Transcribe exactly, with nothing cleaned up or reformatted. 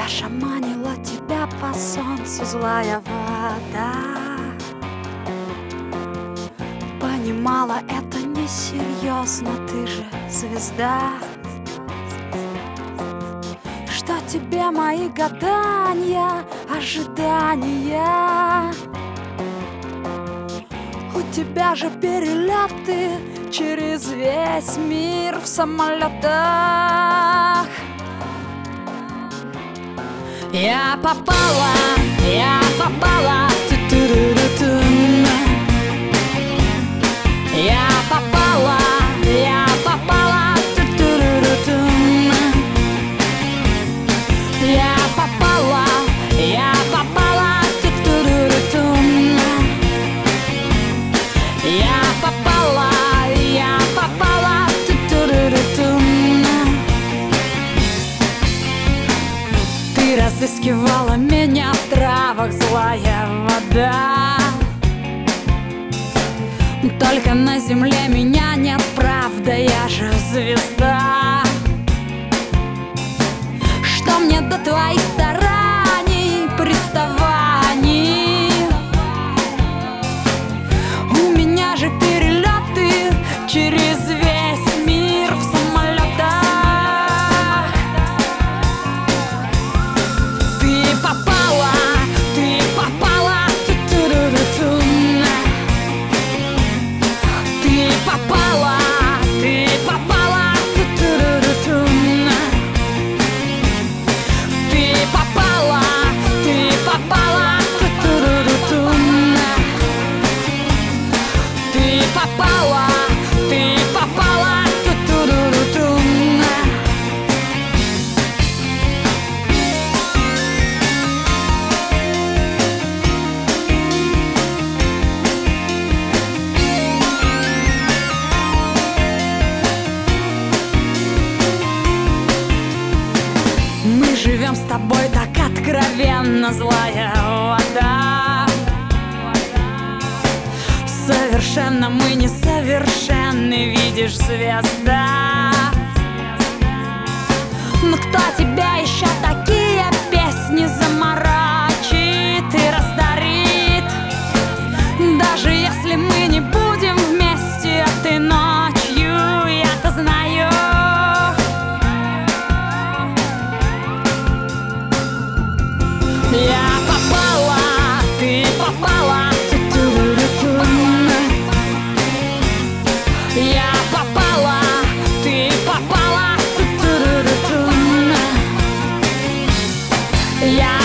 Шаманила тебя по солнцу злая вода. Понимала, это несерьезно, ты же звезда. Что тебе мои гадания, ожидания? У тебя же перелеты через весь мир в самолетах. Я попала, я попала, ту-ту-ру-ру-тун. Я попала, я попала, ту-ту-ру-ру-тун. Я попала, я попала, ту-ту-ру-ру-тун. Я попала, я попала, ту-ту-ру-ру-тун. Ты разыскивала меня в травах, злая вода. Только на земле меня нет, правда, я же звезда. Что мне до твоих стараний, приставаний? У меня же перелеты через весь мир в самолетах. Ты попала, ты попала, ту-ту-ру-ру-тун. Ты попала, ты попала, ту-ту-ру-ру-тун. Ты попала, ты попала, ту-ту-ру-ру-тун. Ты попала, ты попала, ту-ту-ру-ру-тун. Мы живем с тобой так откровенно, злая вода. Совершенно мы несовершенны, видишь, звезда. Но кто тебя еще такие песни заморочит и раздарит? Даже если мы не будем вместе этой ночью, я-то знаю. Я попала, ты попала, ту-ту-ру-ру-тун. Я попала, ты попала, ту-ту-ру-ру-тун. Я